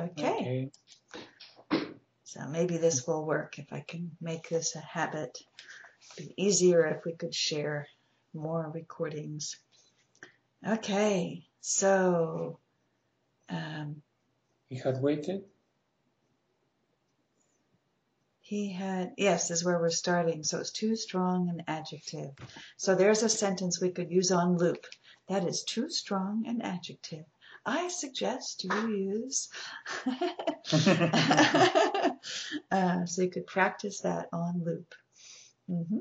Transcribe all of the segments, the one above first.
Okay. So maybe this will work if I can make this a habit. It'd be easier if we could share more recordings. Okay, so he had waited. Yes, is where we're starting. So it's too strong an adjective. So there's a sentence we could use on loop. That is too strong an adjective. I suggest you use. So you could practice that on loop. Mm-hmm.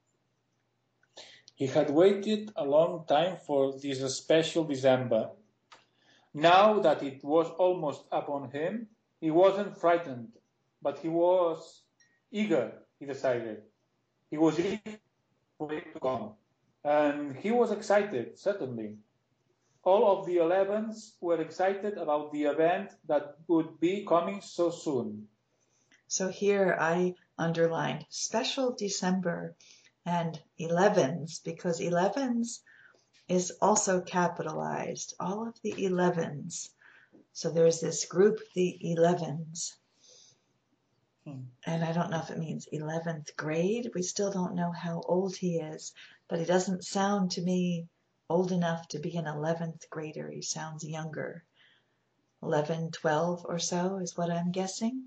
He had waited a long time for this special December. Now that it was almost upon him, he wasn't frightened, but he was eager, he decided. He was eager for it to come. And he was excited, certainly. All of the 11s were excited about the event that would be coming so soon. So here I underlined special December and 11s, because 11s is also capitalized. All of the 11s. So there's this group, the 11s. And I don't know if it means 11th grade. We still don't know how old he is, but he doesn't sound to me old enough to be an 11th grader. He sounds younger. 11, 12 or so is what I'm guessing.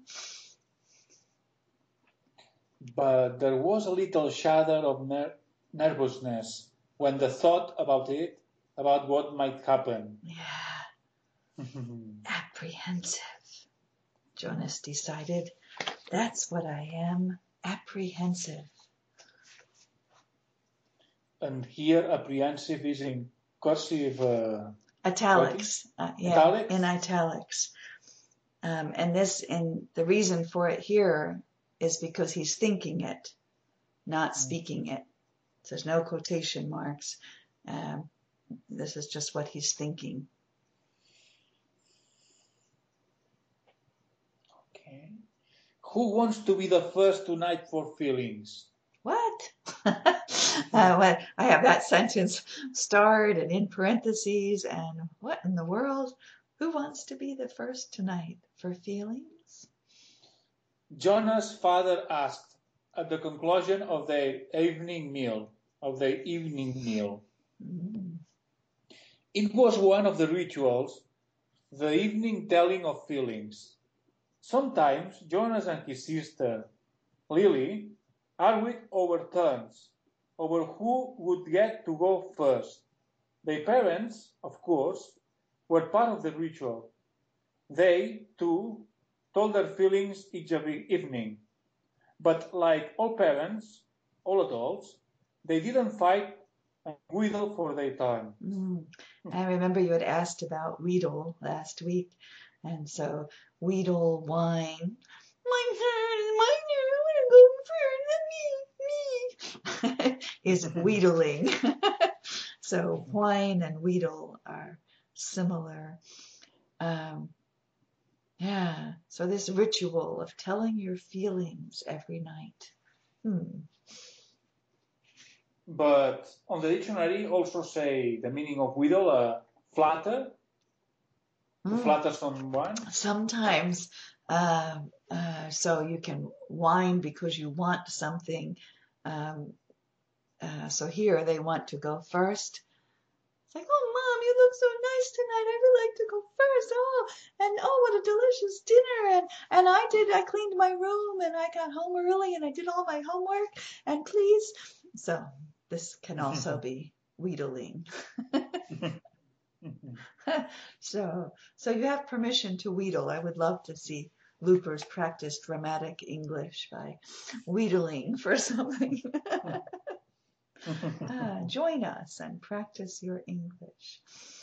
But there was a little shudder of nervousness when the thought about what might happen. Yeah. Apprehensive. Jonas decided, that's what I am, apprehensive. And here apprehensive is in cursive... italics. Italics? In italics. And the reason for it here is because he's thinking it, not speaking it. So there's no quotation marks. This is just what he's thinking. Okay. Who wants to be the first tonight for feelings? What? I have that sentence starred and in parentheses, and what in the world? Who wants to be the first tonight for feelings? Jonah's father asked at the conclusion of their evening meal. It was one of the rituals, the evening telling of feelings. Sometimes Jonas and his sister, Lily, argued over turns, over who would get to go first. Their parents, of course, were part of the ritual. They, too, told their feelings each evening. But like all parents, all adults, they didn't fight and wheedle for their turn. I remember you had asked about wheedle last week. And so wheedle, whine. My turn, I want to go first. Me. Is wheedling. So whine and wheedle are similar. So this ritual of telling your feelings every night. But on the dictionary also say the meaning of wheedle, flatter. To flatter someone. Sometimes. So you can whine because you want something. So here they want to go first. It's like, oh, Mom, you look so nice tonight. I would like to go first. Oh, what a delicious dinner. And I cleaned my room and I got home early and I did all my homework. And please. So this can also be wheedling. So you have permission to wheedle. I would love to see loopers practice dramatic English by wheedling for something. Join us and practice your English.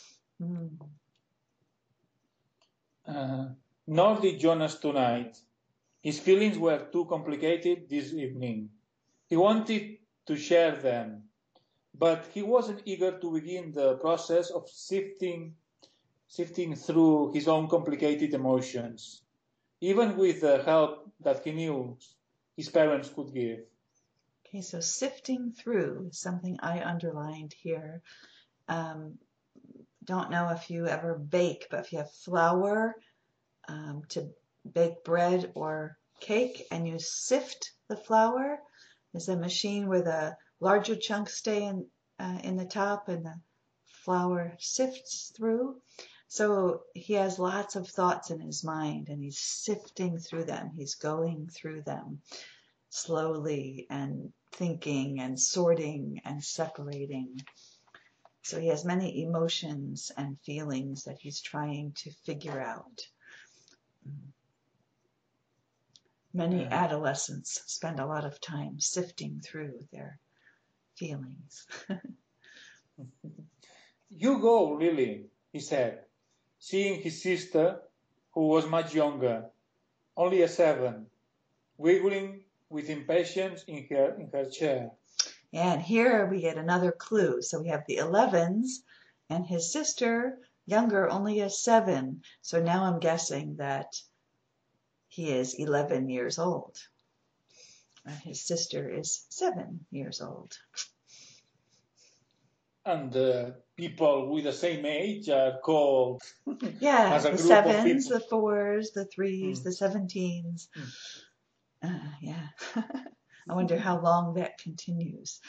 Nor did Jonas tonight. His feelings were too complicated this evening. He wanted to share them, but he wasn't eager to begin the process of sifting through his own complicated emotions, even with the help that he knew his parents could give. Okay, so sifting through is something I underlined here. Don't know if you ever bake, but if you have flour to bake bread or cake, and you sift the flour. There's a machine where the larger chunks stay in the top and the flour sifts through. So he has lots of thoughts in his mind and he's sifting through them. He's going through them slowly and thinking and sorting and separating. So he has many emotions and feelings that he's trying to figure out. Many adolescents spend a lot of time sifting through their feelings. You go, Lily, he said, seeing his sister, who was much younger, only a 7, wiggling with impatience in her chair. And here we get another clue. So we have the 11s and his sister, younger, only a 7. So now I'm guessing that he is 11 years old. And his sister is 7 years old. And people with the same age are called Yeah, as a the group of 7s, people. the 4s, the 3s, the 17s. Yeah. I wonder how long that continues.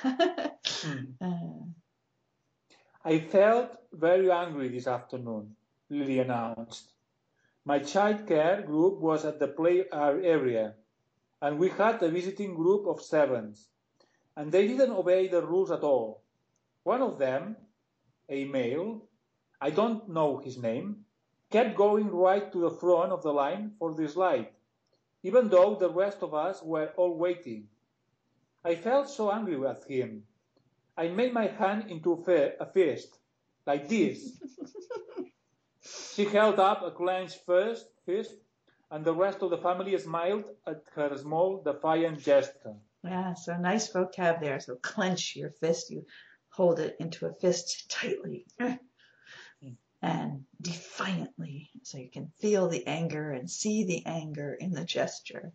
I felt very angry this afternoon, Lily announced. My childcare group was at the play area, and we had a visiting group of 7s, and they didn't obey the rules at all. One of them, a male, I don't know his name, kept going right to the front of the line for the slide, even though the rest of us were all waiting. I felt so angry with him. I made my hand into a fist, like this. She held up a clenched fist, and the rest of the family smiled at her small, defiant gesture. Yeah, so nice vocab there. So clench your fist, you hold it into a fist tightly and defiantly, so you can feel the anger and see the anger in the gesture.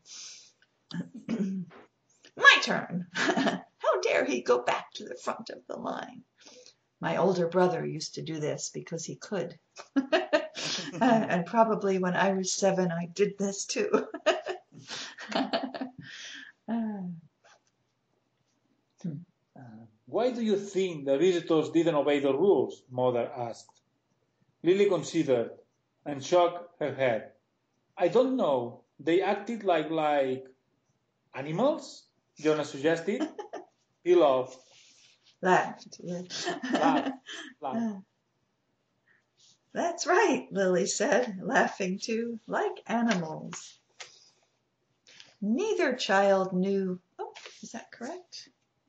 My turn. How dare he go back to the front of the line? My older brother used to do this because he could. And probably when I was 7, I did this too. Why do you think the visitors didn't obey the rules? Mother asked. Lily considered and shook her head. I don't know. They acted like animals? Jonah suggested. He laughed. Laughed. Laughed. That's right, Lily said, laughing too, like animals. Neither child knew. Oh, is that correct?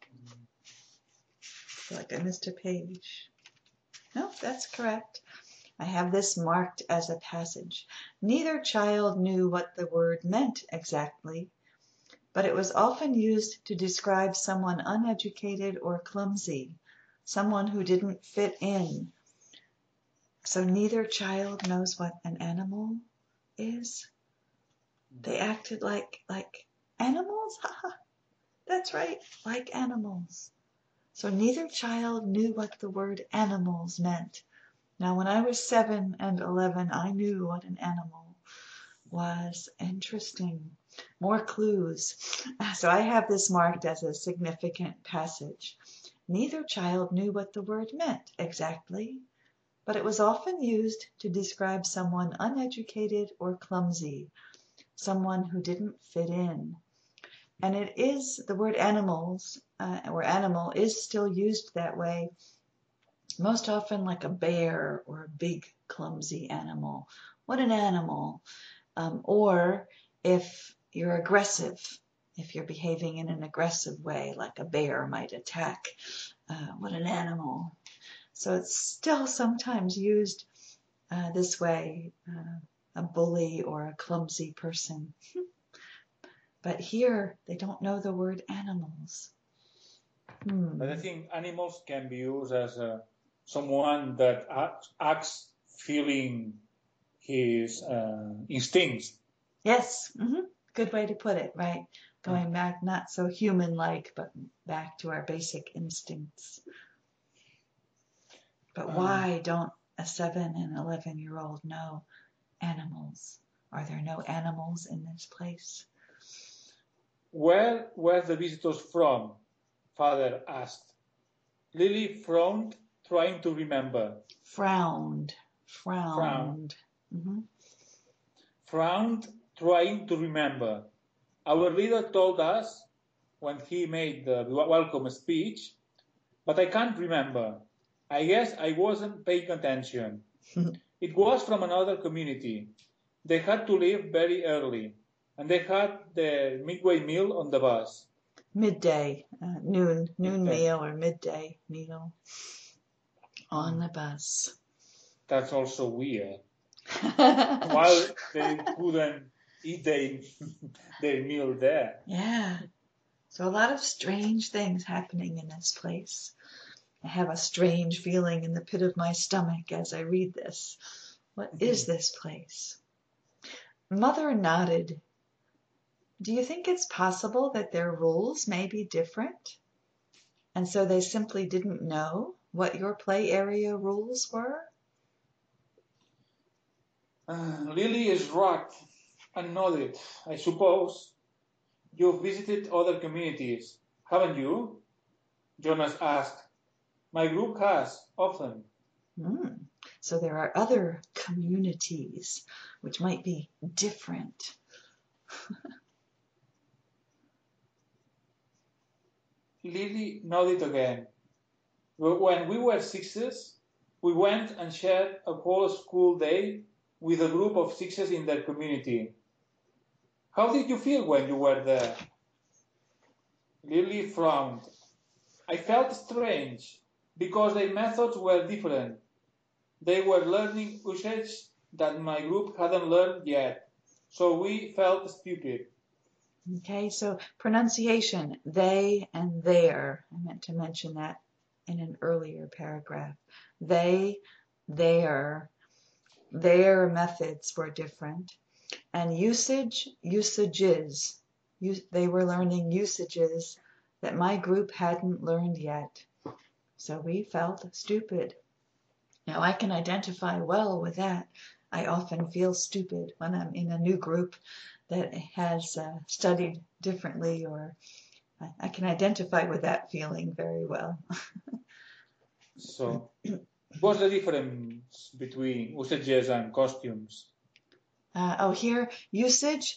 I feel like I missed a page. No, that's correct. I have this marked as a passage. Neither child knew what the word meant exactly, but it was often used to describe someone uneducated or clumsy, someone who didn't fit in. So neither child knows what an animal is. They acted like animals? That's right, like animals. So neither child knew what the word animals meant. Now, when I was 7 and 11, I knew what an animal was. Interesting. More clues. So I have this marked as a significant passage. Neither child knew what the word meant exactly, but it was often used to describe someone uneducated or clumsy, someone who didn't fit in. And it is, the word animals, or animal, is still used that way, most often like a bear or a big, clumsy animal. What an animal. Or if you're aggressive, if you're behaving in an aggressive way, like a bear might attack. What an animal. So it's still sometimes used this way, a bully or a clumsy person. But here, they don't know the word animals. But I think animals can be used as someone that acts feeling his instincts. Yes, good way to put it, right? Going back, not so human-like, but back to our basic instincts. But why don't a 7 and 11-year-old know animals? Are there no animals in this place? Where were the visitors from? Father asked. Lily frowned, trying to remember. Frowned. Frowned, trying to remember. Our leader told us when he made the welcome speech, but I can't remember. I guess I wasn't paying attention. It was from another community. They had to leave very early, and they had their midway meal on the bus. Midday, noon meal or midday meal on the bus. That's also weird. While they couldn't eat their meal there. Yeah. So a lot of strange things happening in this place. I have a strange feeling in the pit of my stomach as I read this. What is this place? Mother nodded. Do you think it's possible that their rules may be different? And so they simply didn't know what your play area rules were? Lily is right and nodded. I suppose you've visited other communities, haven't you? Jonas asked. My group has, often. So there are other communities which might be different. Lily nodded again. When we were sixes, we went and shared a whole school day with a group of sixes in their community. How did you feel when you were there? Lily frowned. I felt strange because their methods were different. They were learning usage that my group hadn't learned yet, so we felt stupid. Okay, so pronunciation, they and their. I meant to mention that in an earlier paragraph. They, their methods were different. And usages. They were learning usages that my group hadn't learned yet. So we felt stupid. Now I can identify well with that. I often feel stupid when I'm in a new group that has studied differently, or I can identify with that feeling very well. So, what's the difference between usages and costumes? Here, usage,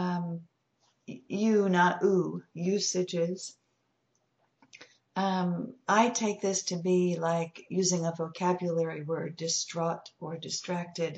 you, not oo, usages. I take this to be like using a vocabulary word, distraught or distracted,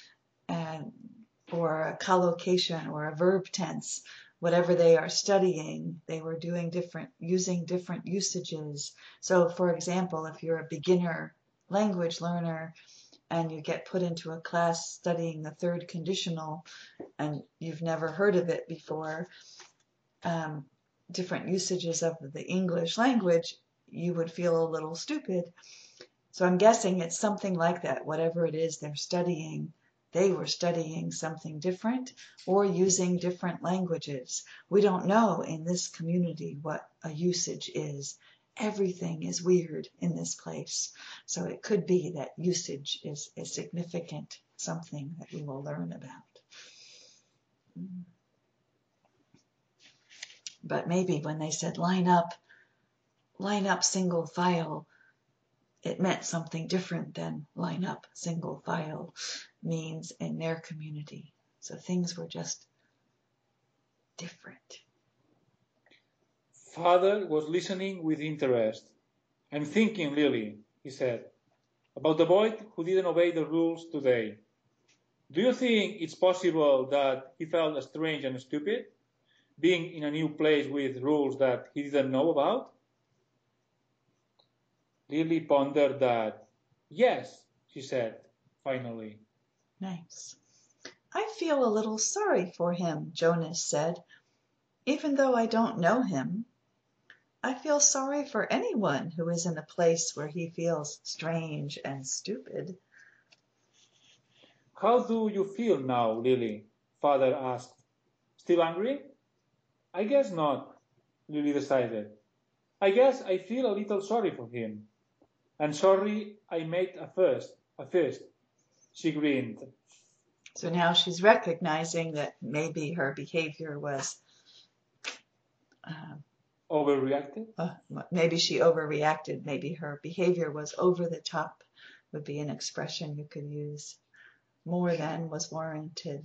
or a collocation or a verb tense. Whatever they are studying, they were using different usages. So, for example, if you're a beginner language learner and you get put into a class studying the third conditional and you've never heard of it before, different usages of the English language, you would feel a little stupid. So I'm guessing it's something like that. Whatever it is they're studying, they were studying something different or using different languages. We don't know in this community what a usage is. Everything is weird in this place. So it could be that usage is a significant something that we will learn about. But maybe when they said line up single file, it meant something different than line up single file means in their community. So things were just different. Father was listening with interest. I'm thinking, Lily, he said, about the boy who didn't obey the rules today. Do you think it's possible that he felt strange and stupid, being in a new place with rules that he didn't know about? Lily pondered that. Yes, she said, finally. Nice. I feel a little sorry for him, Jonas said. Even though I don't know him, I feel sorry for anyone who is in a place where he feels strange and stupid. How do you feel now, Lily? Father asked. Still angry? I guess not, Lily decided. I guess I feel a little sorry for him. And sorry I made a first. She grinned. So now she's recognizing that maybe her behavior was, Overreacted? maybe she overreacted. Maybe her behavior was over the top, would be an expression you could use. More than was warranted.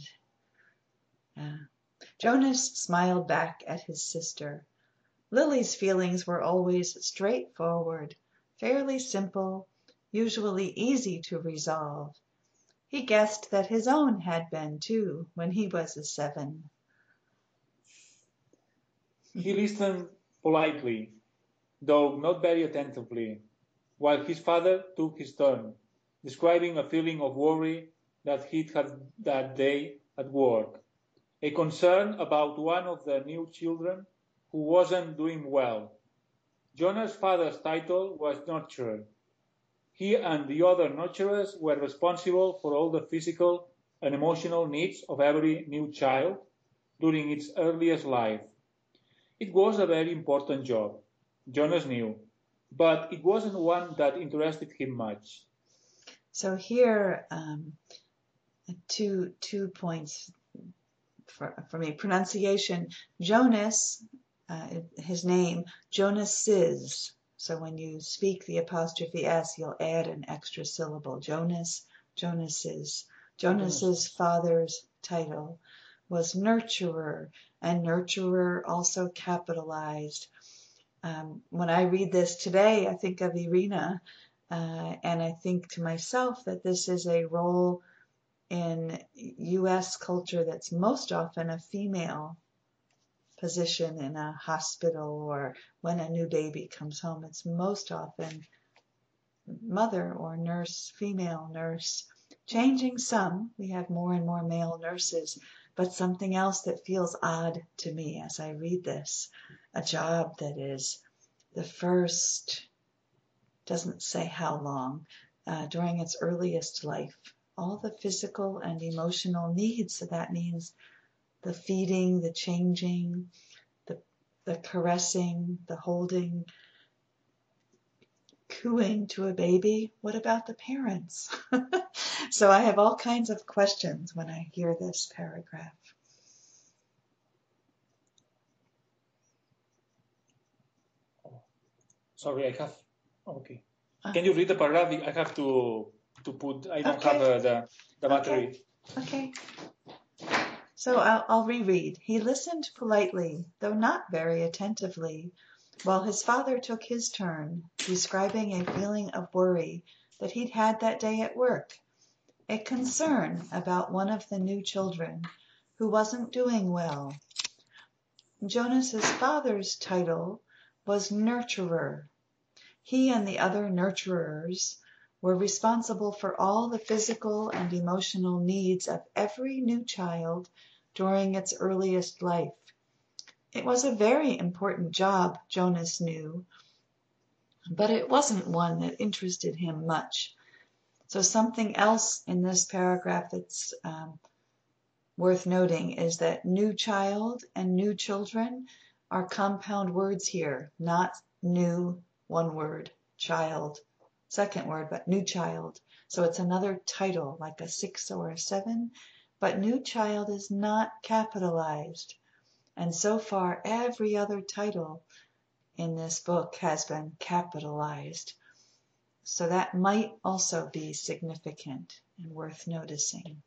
Jonas smiled back at his sister. Lily's feelings were always straightforward, fairly simple, usually easy to resolve. He guessed that his own had been, too, when he was a 7. He listened politely, though not very attentively, while his father took his turn, describing a feeling of worry that he'd had that day at work, a concern about one of the new children who wasn't doing well. Jonah's father's title was nurturer. He and the other nurturers were responsible for all the physical and emotional needs of every new child during its earliest life. It was a very important job, Jonas knew, but it wasn't one that interested him much. So here, two points for me. Pronunciation, Jonas, his name, Jonas's. So when you speak the apostrophe S, you'll add an extra syllable. Jonas's. Jonas's father's title was nurturer, and nurturer also capitalized. When I read this today, I think of Irina, and I think to myself that this is a role in U.S. culture that's most often a female position in a hospital or when a new baby comes home. It's most often mother or nurse, female nurse. Changing some, we have more and more male nurses, but something else that feels odd to me as I read this, a job that is the first, doesn't say how long, during its earliest life. All the physical and emotional needs, so that means the feeding, the changing, the caressing, the holding, cooing to a baby. What about the parents? So I have all kinds of questions when I hear this paragraph. Sorry, I have. Okay. Can you read the paragraph? I have to put. I don't have the battery. Okay. So I'll reread. He listened politely, though not very attentively, while his father took his turn, describing a feeling of worry that he'd had that day at work, a concern about one of the new children who wasn't doing well. Jonas's father's title was nurturer. He and the other nurturers were responsible for all the physical and emotional needs of every new child during its earliest life. It was a very important job, Jonas knew, but it wasn't one that interested him much. So something else in this paragraph that's worth noting is that new child and new children are compound words here, not new, one word, child, second word, but new child. So it's another title, like a 6 or a 7, but new child is not capitalized. And so far, every other title in this book has been capitalized. So that might also be significant and worth noticing.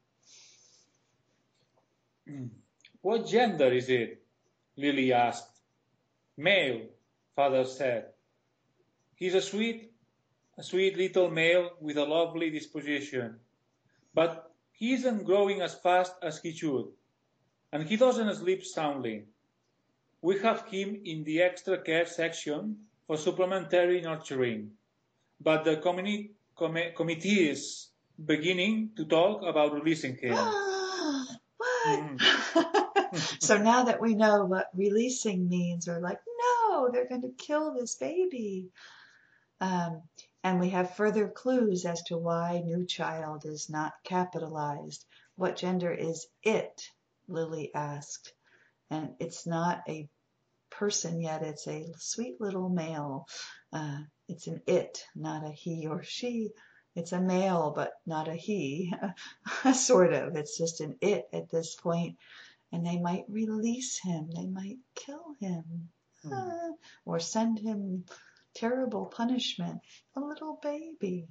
What gender is it? Lily asked. Male, father said. He's a sweet little male with a lovely disposition, but he isn't growing as fast as he should, and he doesn't sleep soundly. We have him in the extra care section for supplementary nurturing, but the committee is beginning to talk about releasing him. What? So now that we know what releasing means, we're like, no, they're going to kill this baby. And we have further clues as to why new child is not capitalized. What gender is it? Lily asked. And it's not a person yet, it's a sweet little male. It's an it, not a he or she. It's a male, but not a he, sort of. It's just an it at this point, and they might release him. They might kill him, or send him terrible punishment. A little baby.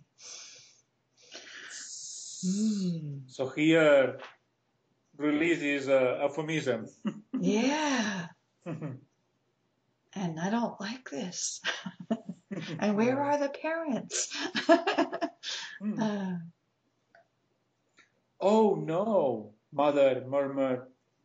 So here, release is a euphemism. Yeah. And I don't like this. And where are the parents? Oh no, mother murmured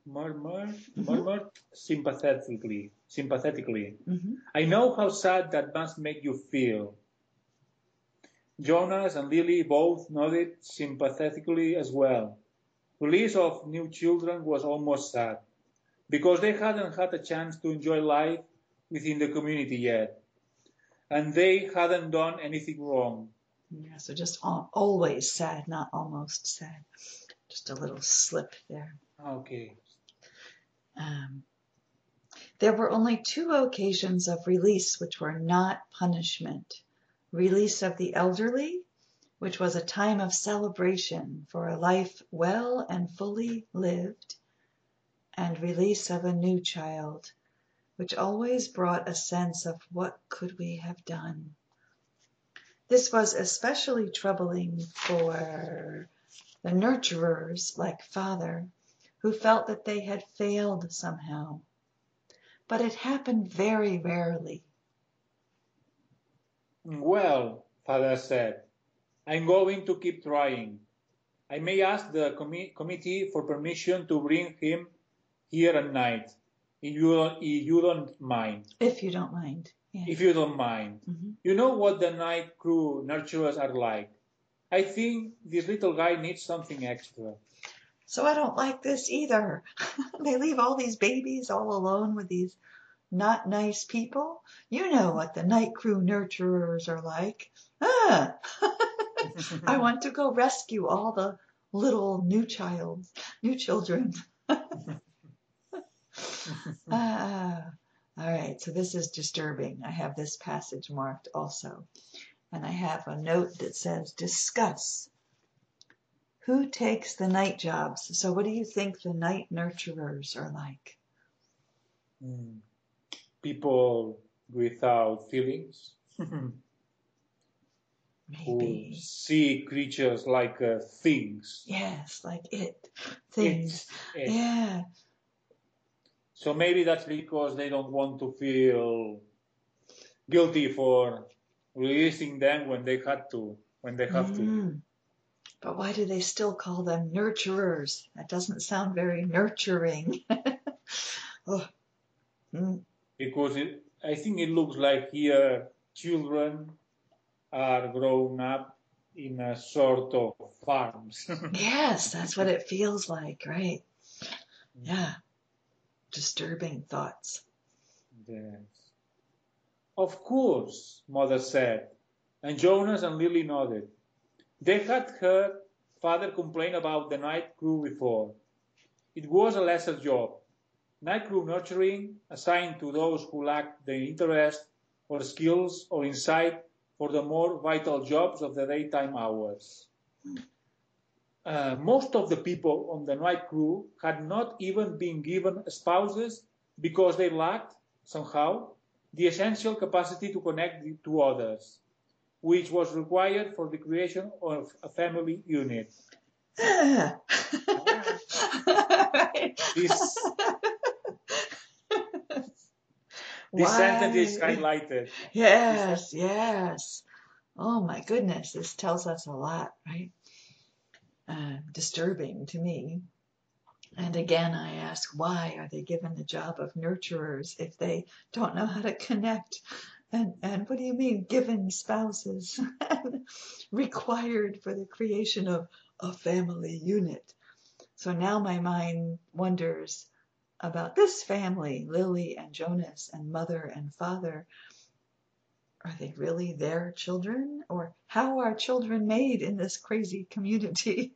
sympathetically. Mm-hmm. I know how sad that must make you feel. Jonas and Lily both nodded sympathetically as well. Release of new children was almost sad, because they hadn't had a chance to enjoy life within the community yet, and they hadn't done anything wrong. Yeah, so just always sad, not almost sad. Just a little slip there. Okay. There were only 2 occasions of release which were not punishment. Release of the elderly, which was a time of celebration for a life well and fully lived, and release of a new child, which always brought a sense of what could we have done. This was especially troubling for the nurturers, like Father, who felt that they had failed somehow. But it happened very rarely. Well, Father said, I'm going to keep trying. I may ask the committee for permission to bring him here at night, if you don't mind. If you don't mind. Yeah. If you don't mind. Mm-hmm. You know what the night crew nurturers are like. I think this little guy needs something extra. So I don't like this either. They leave all these babies all alone with these not nice people. You know what the night crew nurturers are like. I want to go rescue all the little new children. All right, so this is disturbing. I have this passage marked also. And I have a note that says, discuss. Who takes the night jobs? So what do you think the night nurturers are like? People without feelings. Maybe. Who see creatures like things. Yes, like things. It. Yeah. So maybe that's because they don't want to feel guilty for releasing them when they have to. But why do they still call them nurturers? That doesn't sound very nurturing. Because I think it looks like here children are grown up in a sort of farms. Yes, that's what it feels like, right? Yeah. Disturbing thoughts. Yes. Of course, Mother said, and Jonas and Lily nodded. They had heard Father complain about the night crew before. It was a lesser job. Night crew nurturing, assigned to those who lacked the interest or skills or insight for the more vital jobs of the daytime hours. Most of the people on the night crew had not even been given spouses because they lacked, somehow, the essential capacity to connect to others, which was required for the creation of a family unit. This sentence is highlighted. Yes. Oh my goodness, this tells us a lot, right? Disturbing to me. And again, I ask, why are they given the job of nurturers if they don't know how to connect? And what do you mean, given spouses? Required for the creation of a family unit. So now my mind wonders about this family, Lily and Jonas and Mother and Father. Are they really their children? Or how are children made in this crazy community?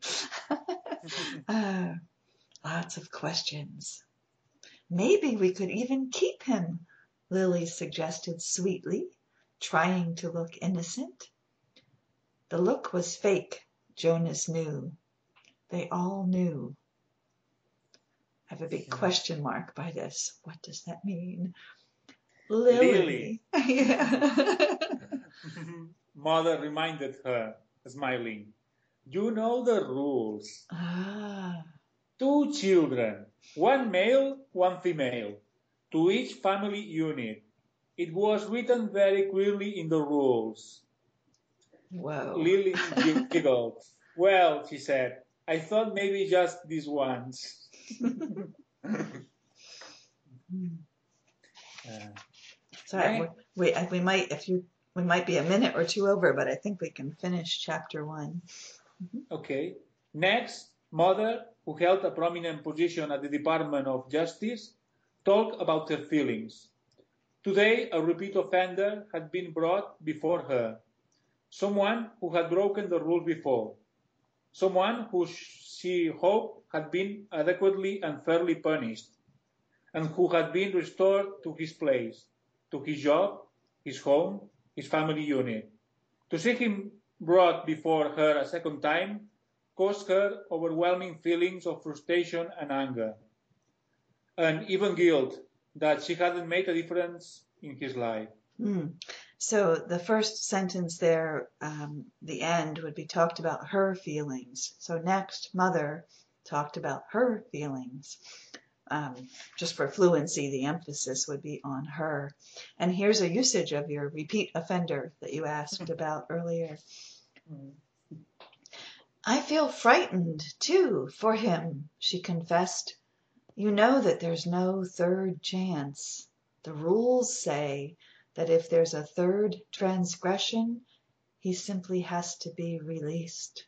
Lots of questions. Maybe we could even keep him, Lily suggested sweetly, trying to look innocent. The look was fake, Jonas knew. They all knew. I have a big question mark by this. What does that mean? Lily. Yeah. Mother reminded her, smiling. You know the rules. Ah. 2 children, 1 male, 1 female, to each family unit. It was written very clearly in the rules. Whoa. Lily giggled. Well, she said, I thought maybe just these ones. So we might be a minute or two over, but I think we can finish chapter 1. Okay. Next, Mother, who held a prominent position at the Department of Justice, talked about her feelings. Today, a repeat offender had been brought before her. Someone who had broken the rules before. Someone who she hoped had been adequately and fairly punished, and who had been restored to his place, to his job, his home, his family unit. To see him brought before her a second time caused her overwhelming feelings of frustration and anger, and even guilt that she hadn't made a difference in his life. So the first sentence there, the end, would be talked about her feelings. So next, Mother talked about her feelings. Just for fluency, the emphasis would be on her. And here's a usage of your repeat offender that you asked about earlier. I feel frightened, too, for him, she confessed. You know that there's no third chance. The rules say that if there's a third transgression, he simply has to be released.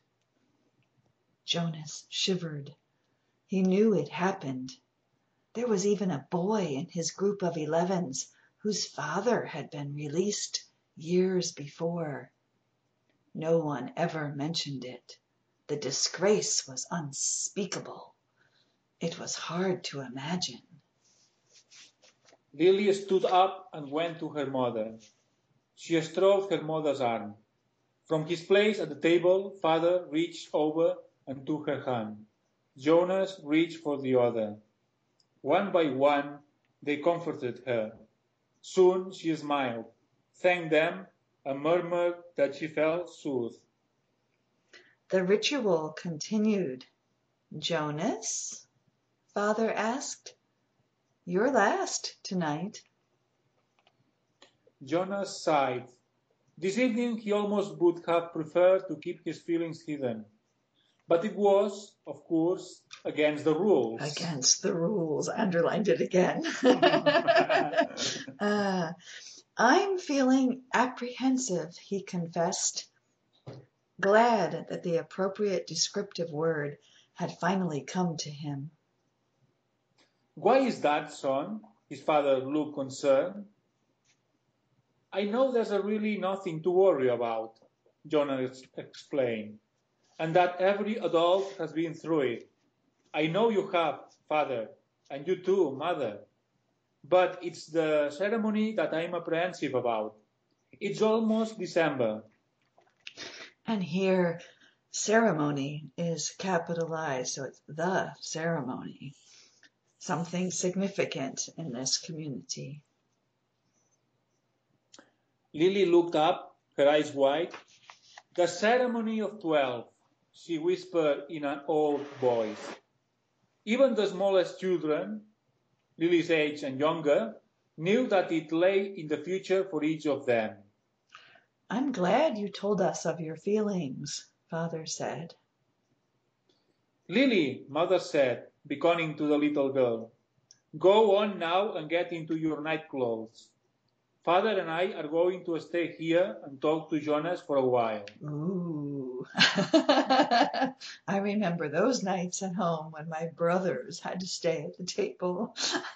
Jonas shivered. He knew it happened. There was even a boy in his group of 11s whose father had been released years before. No one ever mentioned it. The disgrace was unspeakable. It was hard to imagine. Lily stood up and went to her mother. She stroked her mother's arm. From his place at the table, Father reached over and took her hand. Jonas reached for the other. One by one, they comforted her. Soon she smiled, thanked them, and murmured that she felt soothed. The ritual continued. Jonas? Father asked. You're last tonight. Jonas sighed. This evening he almost would have preferred to keep his feelings hidden. But it was, of course, against the rules. Against the rules. I underlined it again. I'm feeling apprehensive, he confessed, glad that the appropriate descriptive word had finally come to him. Why is that, son? His father looked concerned. I know there's really nothing to worry about, Jonas explained, and that every adult has been through it. I know you have, Father, and you too, Mother. But it's the ceremony that I'm apprehensive about. It's almost December. And here, ceremony is capitalized, so it's the ceremony. Something significant in this community. Lily looked up, her eyes wide. The ceremony of 12, she whispered in an old voice. Even the smallest children, Lily's age and younger, knew that it lay in the future for each of them. I'm glad you told us of your feelings, Father said. Lily, Mother said, beckoning to the little girl, go on now and get into your night clothes. Father and I are going to stay here and talk to Jonas for a while. Ooh. I remember those nights at home when my brothers had to stay at the table.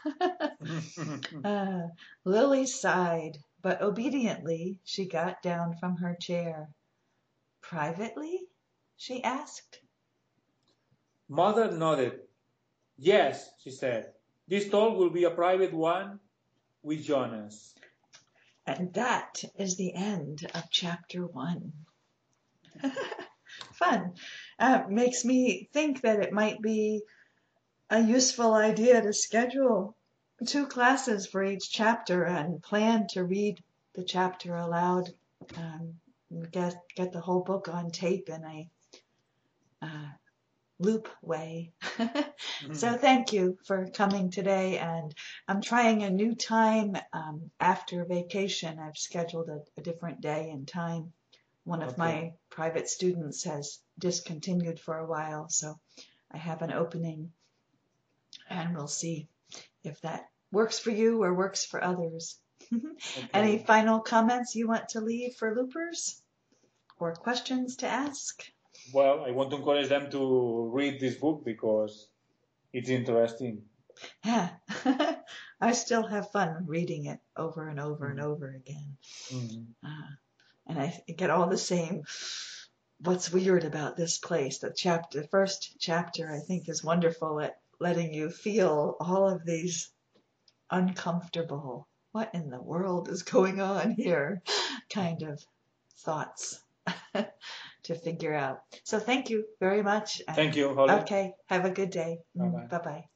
Lily sighed, but obediently she got down from her chair. Privately? She asked. Mother nodded. Yes, she said. This talk will be a private one with Jonas. And that is the end of chapter 1. Fun. Makes me think that it might be a useful idea to schedule 2 classes for each chapter and plan to read the chapter aloud. Um, get the whole book on tape in a loop way. So thank you for coming today, and I'm trying a new time after vacation. I've scheduled a different day and time. One of my private students has discontinued for a while, so I have an opening, and we'll see if that works for you or works for others. Any final comments you want to leave for loopers or questions to ask? Well, I want to encourage them to read this book because it's interesting. Yeah. I still have fun reading it over and over and over again. And I get all the same, what's weird about this place? The first chapter, I think, is wonderful at letting you feel all of these uncomfortable, what in the world is going on here kind of thoughts to figure out. So thank you very much. Thank you, Holly. Okay, have a good day. Bye-bye. Bye-bye.